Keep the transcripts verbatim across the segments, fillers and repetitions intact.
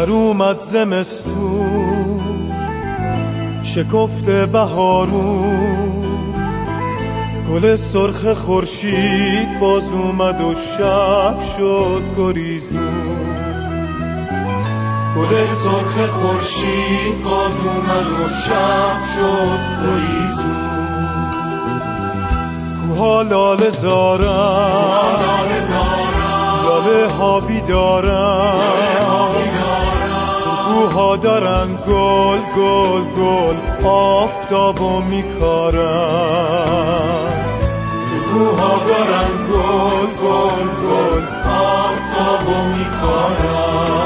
سر اومد زمستون، شکفت بهارون، گل سرخ خورشید باز اومد و شب شد گریزون. گل سرخ خورشید باز اومد و شب شد گریزون. کوها لاله زارن، لاله ها بیدارن، کوها دارن گل گل گل آفتابو میکارن. کوها دارن گل گل گل آفتابو میکارن.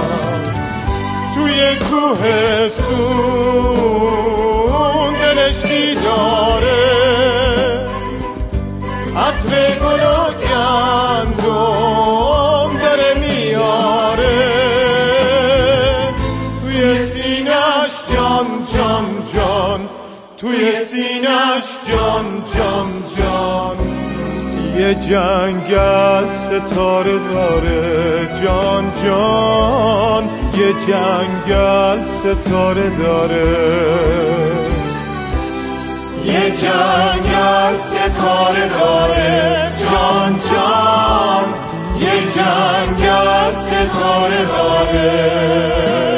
توی کوهستون دلش بیداره، عطر گل و گندم داره میاره. توی سینش جان جان جان، توی سینش جان جان جان. یه جنگل ستاره داره جان جان، یه جنگل ستاره داره. یه جنگل ستاره داره جان جان، یه جنگل ستاره داره.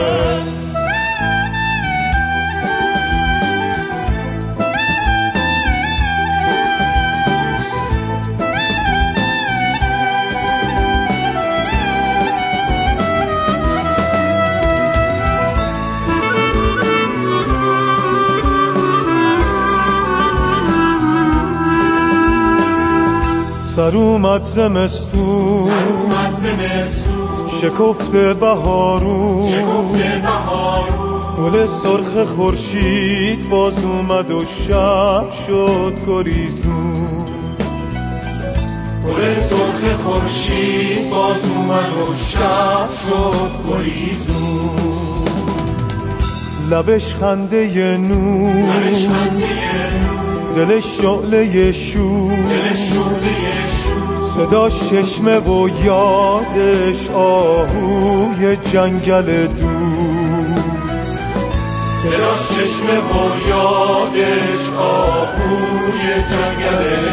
سر اومد زمستون، شکفت بهارون، گل سرخ خورشید باز اومد و شب شد گریزون. گل سرخ خورشید باز اومد و شب شد گریزون. لبش خنده نور، دلش شعله شور، صداش چشمه و یادش آهوی جنگل دور. صداش چشمه و یادش آهوی جنگل